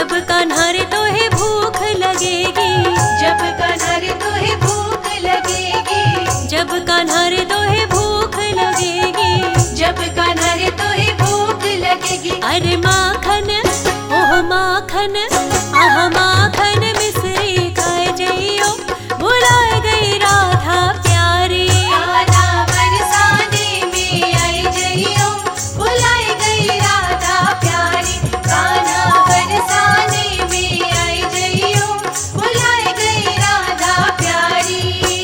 जब कान्हा रे तोहे भूख लगेगी, जब कान्हा रे तोहे भूख लगेगी, जब कान्हा रे तोहे भूख लगेगी, जब कान्हा रे तोहे भूख लगेगी। अरे माखन ओह माखन आह माखन मिश्री खाए जइयो, भुलाए गई राधा प्यारी। कान्हा बरसाने में आई जइयो, भुलाए गई राधा प्यारी। कान्हा बरसाने में आई जइयो, भुलाए गई राधा प्यारी।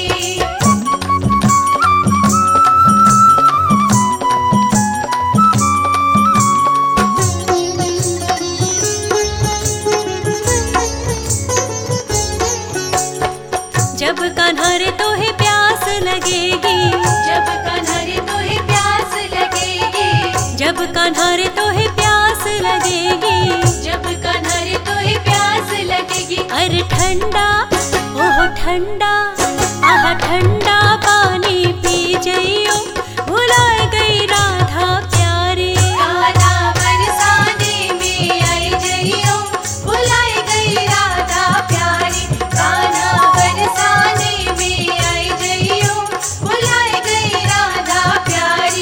जब कान्हा रे तोहे प्यास लगेगी, जब कान्हा रे तोहे प्यास लगेगी, जब कान्हा रे तोहे प्यास लगेगी, जब कान्हा रे तोहे प्यास लगेगी। अरे ठंडा ओह ठंडा आह ठंडा पानी पी जइयो, भुलाए गई राधा प्यारी। कान्हा बरसाने में आई जइयो, भुलाए गई राधा प्यारी। कान्हा बरसाने में आई जइयो, भुलाए गई राधा प्यारी।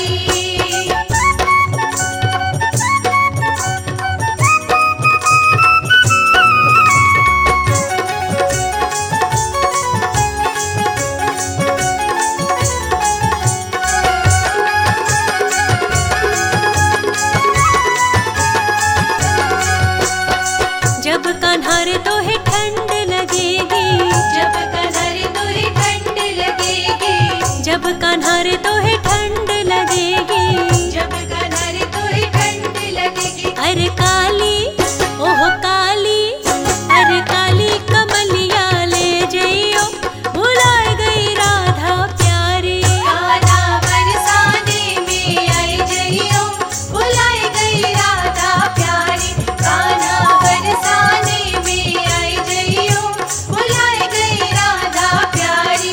जब कान्हा रे तोहे ठंड लगेगी, जब कान्हा रे तोहे ठंड लगेगी, जब कान्हा रे तोहे ठंड लगेगी, जब कान्हा रे तोहे ठंड लगेगी। अरे काली ओह काली, अरे काली कमलिया ले जइयो, भुलाए गई राधा प्यारी। कान्हा बरसाने में आई जइयो, भुलाए गई राधा प्यारी। कान्हा बरसाने में आई जइयो, भुलाए गई राधा प्यारी।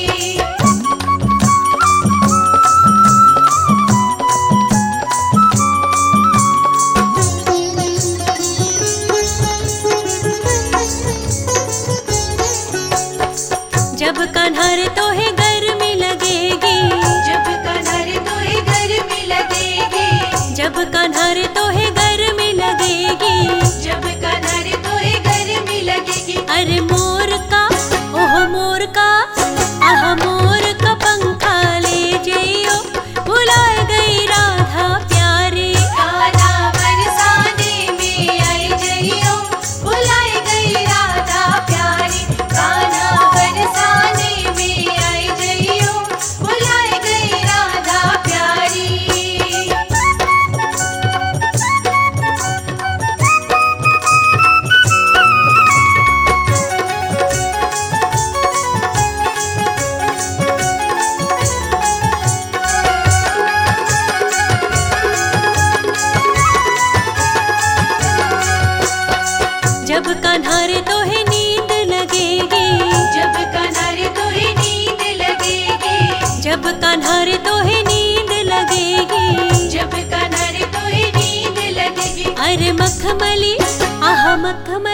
जब कान्हा रे तोहे गर्मी लगेगी, जब कान्हा रे तोहे गर्मी लगेगी, जब कान्हा रे तोहे गर्मी लगेगी, जब कान्हा रे तोहे गर्मी लगेगी। अरे मोर का ओह मोर का आह मोर का पंखा ले जइयो, भुलाए गई राधा प्यारी। कान्हा बरसाने में आई जइयो, भुलाए गई राधा प्यारी। कान्हा बरसाने में आई जइयो, भुलाए गई राधा प्यारी। जब कान्हा रे तोहे नींद लगेगी, जब कान्हा रे तोहे नींद लगेगी, जब कान्हा रे तोहे नींद लगेगी, जब कान्हा रे तोहे नींद लगेगी। अरे मखमली आह मखमली